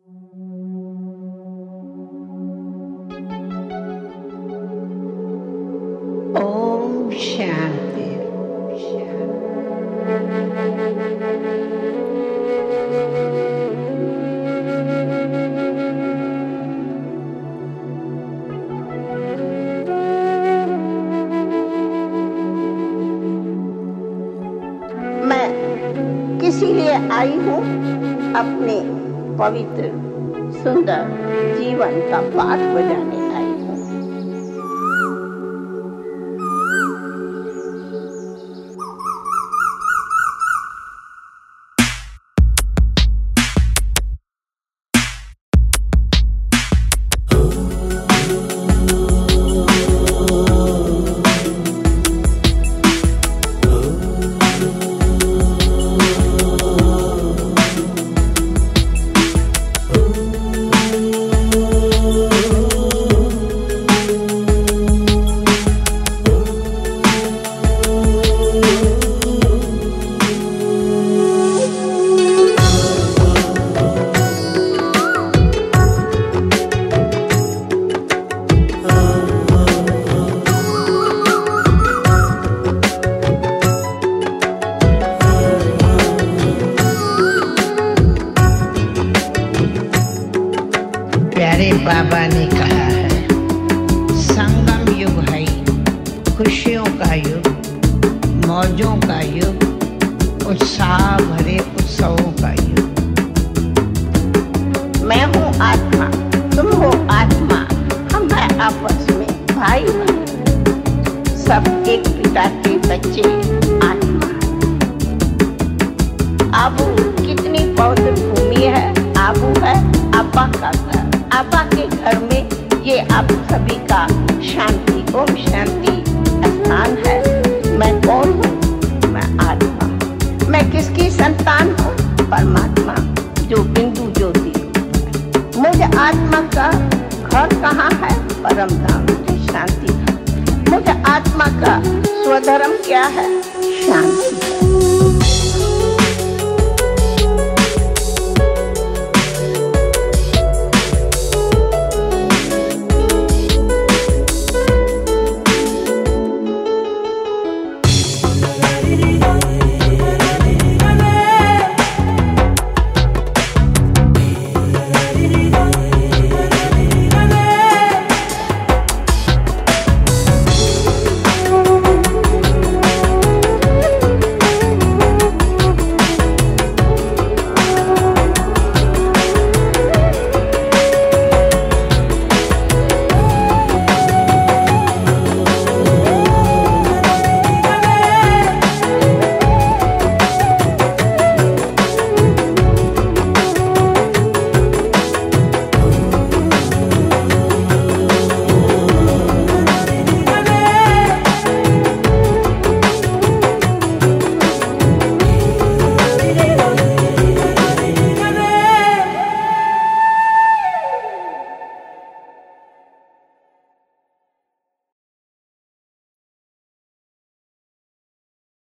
ओम शांति। मैं किसी लिए आई हूँ अपने पवित्र सुंदर जीवन का पाठ बजाने आई हूँ। प्यारे बाबा ने कहा है, संगम युग है, खुशियों का युग, मौजों का युग, उत्साह भरे उत्सवों का युग। मैं हूँ आत्मा, तुम हो आत्मा, हम हैं आपस में भाई बहन, सब एक पिता के बच्चे आत्मा। आबू कितनी पवित्र भूमि है, आबू है आबा का घर। आबा के घर में ये आप सभी का शांति ओम शांति स्थान है। मैं कौन हूँ? मैं आत्मा। मैं किसकी संतान हूँ? परमात्मा जो बिंदु ज्योति। मुझे आत्मा का घर कहाँ है? परम धाम, शांति धाम। मुझे आत्मा का स्वधर्म क्या है? शांति।